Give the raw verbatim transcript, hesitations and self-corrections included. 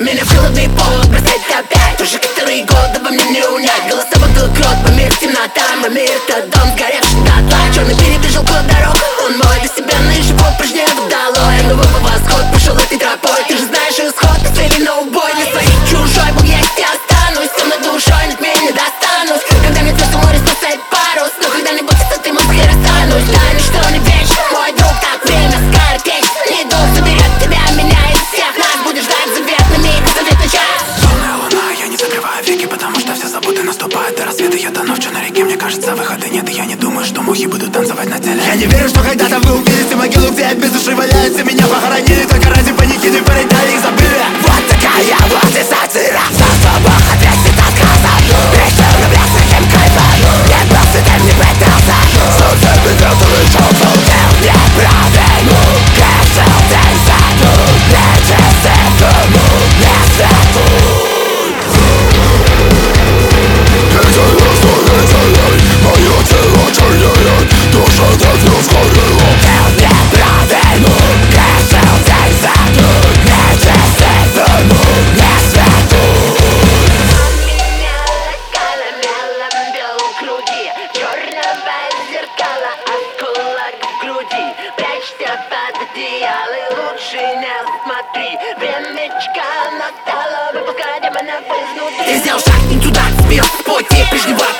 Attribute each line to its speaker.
Speaker 1: Меня в холодный пол бросает опять. Уже который год, да во мне не унять. Голоса бутылок рот, по мир темнота. Мой мир это дом, сгоревший дотла. Черный перебежал под дорогу, он мой. До себя на живот прежнее долой. Новый восход пошел этой тропой. Ты же знаешь исход, ты цели на убой. Не своих чужой, Бог есть и останусь. Темной душой, нет меня не достанусь. Когда мне твой море спасает парус. Но когда-нибудь с этой музыкой расстанусь. Да, ничто не вечно, мой друг, так время скоротечь. Не дух заберет тебя, меня из всех нас. Будешь ждать заветный миг, заветный час.
Speaker 2: Лунная луна, я не закрываю веки, потому что все заботы наступают до рассвета. Я тону в черной реке, мне кажется, выхода нет. И я не думаю, что мухи будут танцевать на теле.
Speaker 3: Я не верю, что когда-то вы увидите могилу, где без души валяются. Меня похоронили только ради паники, не порядали, их забыли. Вот такая вот и сатира. За слабых ответит отказа. Решил влюбляться, кем кайфом. Не просто ты не пытался. Солнце бегал, ты лишил, полдел неправильный. Решил ты задул, не чисты кому не светут. Мое тело чернеет, душа давно сгорела. Дел неправильный, решил ты задул, не чисты кому не светут.
Speaker 1: Меня закаламелом бел в груди. Черного зеркала осколок в груди. Прячься под одеяло и лучше не смотри. Времечко настало, выпускай демона изнутри. Ты сделал шаг не туда, сбил с пути. Прежнего